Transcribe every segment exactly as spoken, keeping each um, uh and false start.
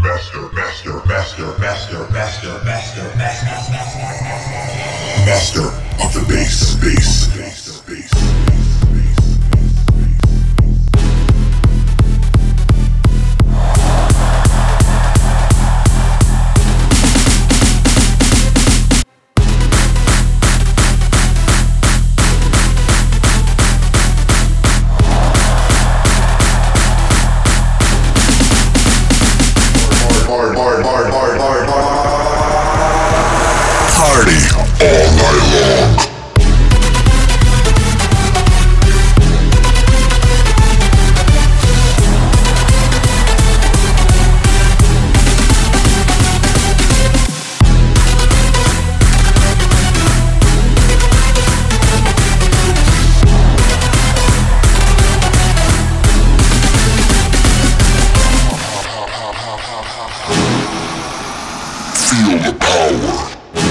master, master, master, master, master, master, master, master of the bass, bass, bass, bass. Party all night long. Feel the power.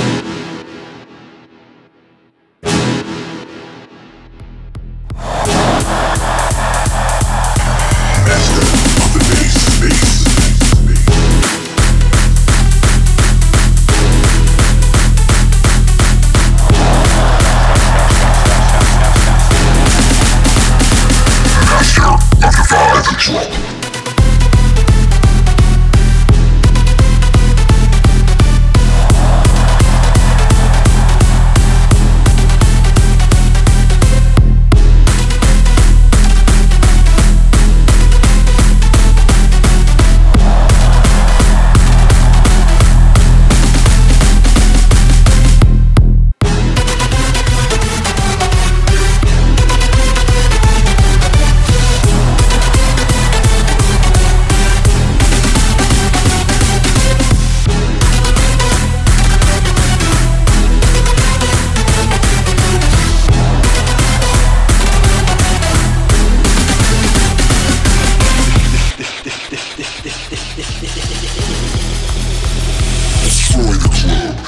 Destroy the club.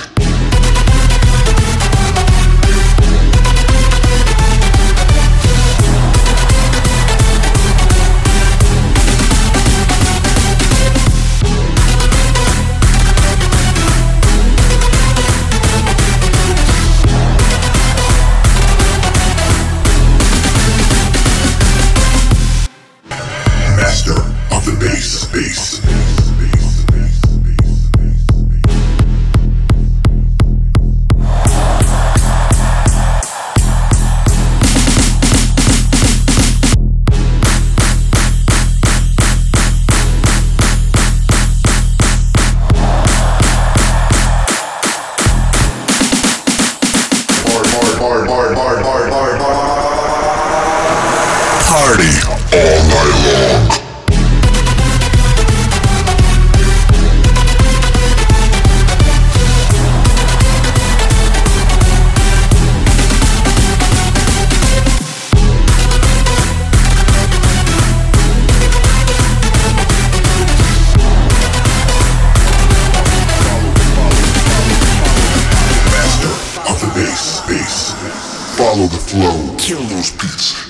Master of the bass, bass. Party all night long. Master of the bass, bass. Follow the flow, kill those beats.